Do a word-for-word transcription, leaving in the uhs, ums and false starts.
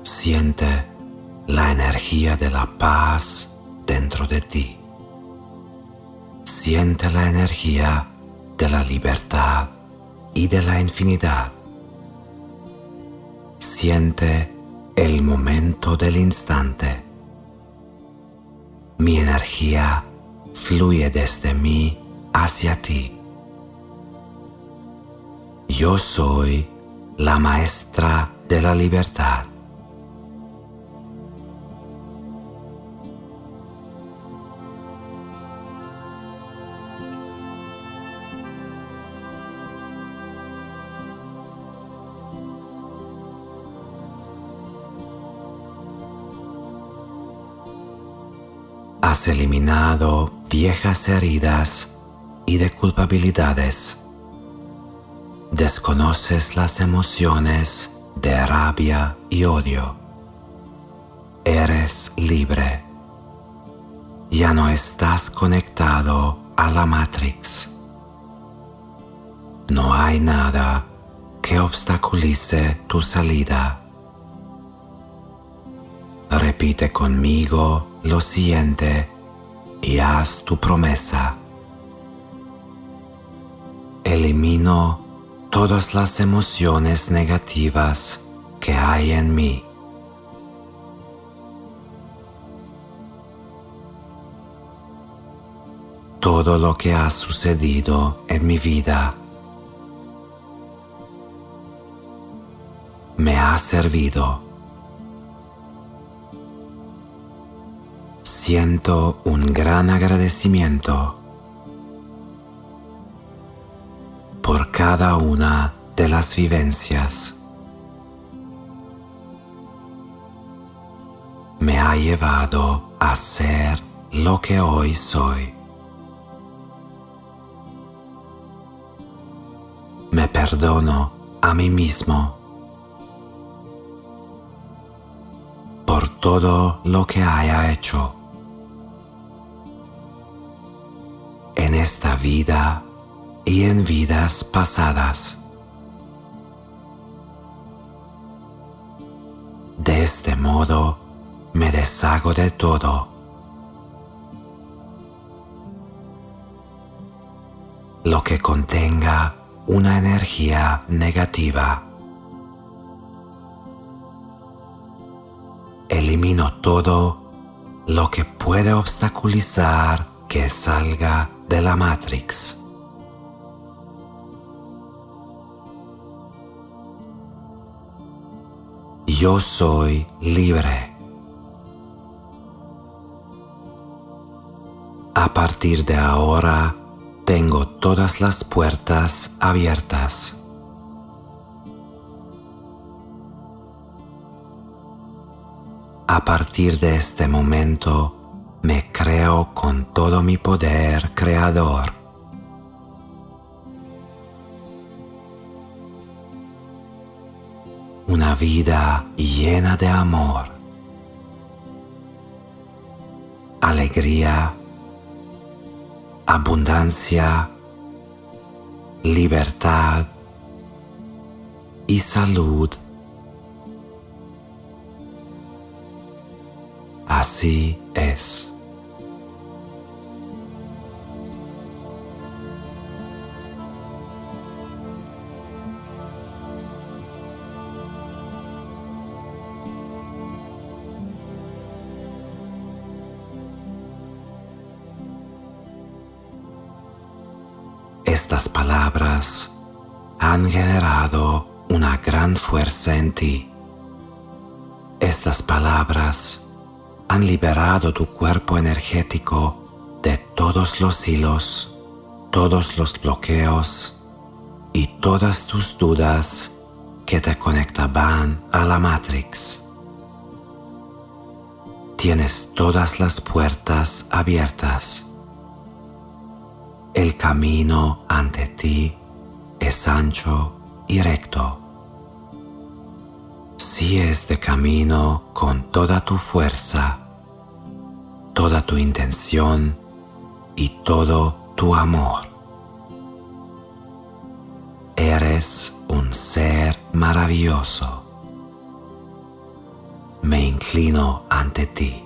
Siente la energía de la paz dentro de ti. Siente la energía de la libertad y de la infinidad. Siente el momento del instante. Mi energía fluye desde mí hacia ti. Yo soy la maestra de la libertad. Has eliminado viejas heridas y de culpabilidades. Desconoces las emociones de rabia y odio. Eres libre. Ya no estás conectado a la Matrix. No hay nada que obstaculice tu salida. Repite conmigo lo siguiente y haz tu promesa. Elimino todas las emociones negativas que hay en mí. Todo lo que ha sucedido en mi vida me ha servido. Siento un gran agradecimiento por cada una de las vivencias. Me ha llevado a ser lo que hoy soy. Me perdono a mí mismo por todo lo que haya hecho en esta vida y en vidas pasadas. De este modo me deshago de todo. Lo que contenga una energía negativa. Elimino todo lo que puede obstaculizar que salga de la Matrix. Yo soy libre. A partir de ahora, tengo todas las puertas abiertas. A partir de este momento, me creo con todo mi poder creador. Una vida llena de amor, alegría, abundancia, libertad y salud. Así es. Estas palabras han generado una gran fuerza en ti. Estas palabras han liberado tu cuerpo energético de todos los hilos, todos los bloqueos y todas tus dudas que te conectaban a la Matrix. Tienes todas las puertas abiertas. El camino ante ti es ancho y recto. Sigues de camino con toda tu fuerza, toda tu intención y todo tu amor. Eres un ser maravilloso. me inclino ante ti.